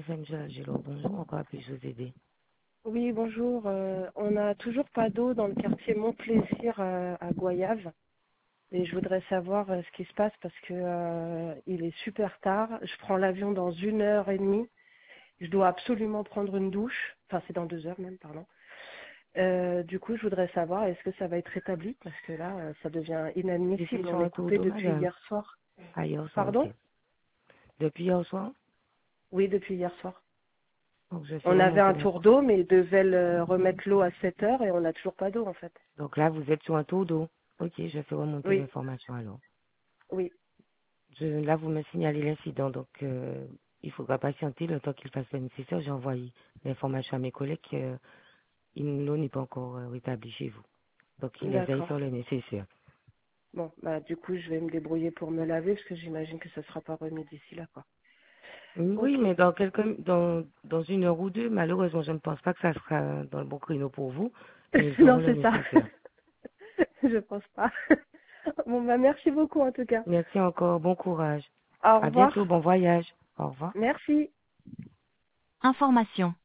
FM Gélo. Bonjour, en quoi puis-je vous aider? Oui, bonjour. On n'a toujours pas d'eau dans le quartier Montplaisir à Goyave. Et je voudrais savoir ce qui se passe parce que il est super tard. Je prends l'avion dans 1 heure et demie. Je dois absolument prendre une douche. Enfin, c'est dans 2 heures même, pardon. Du coup, je voudrais savoir, est-ce que ça va être rétabli? Parce que là, ça devient C'était inadmissible. sur On un est tour coupé d'eau, depuis madame. hier soir. Ah, hier soir, ok. Pardon? Depuis hier soir, Oui, depuis hier soir. donc je fais On avait remonter un l'info. tour d'eau, mais ils devaient remettre l'eau à 7 heures et on n'a toujours pas d'eau, en fait. Donc là, vous êtes sur un tour d'eau. Ok, je fais remonter Oui, l'information alors. oui. Là, vous me signalez l'incident, donc il faudra patienter le temps qu'il fasse le nécessaire. J'ai envoyé l'information à mes collègues que l'eau n'est pas encore rétablie chez vous. Donc, il les aille D'accord. faire le nécessaire. Bon, bah du coup, je vais me débrouiller pour me laver parce que j'imagine que ça sera pas remis d'ici là, quoi. Oui, Ok. mais dans 1 heure ou deux, malheureusement, je ne pense pas que ça sera dans le bon créneau pour vous, mais ils feront Non, le c'est ça. nécessaire. Je pense pas. Bon, bah merci beaucoup en tout cas. Merci encore, bon courage. Au À bientôt, revoir. bon voyage. Au revoir. Merci. Information.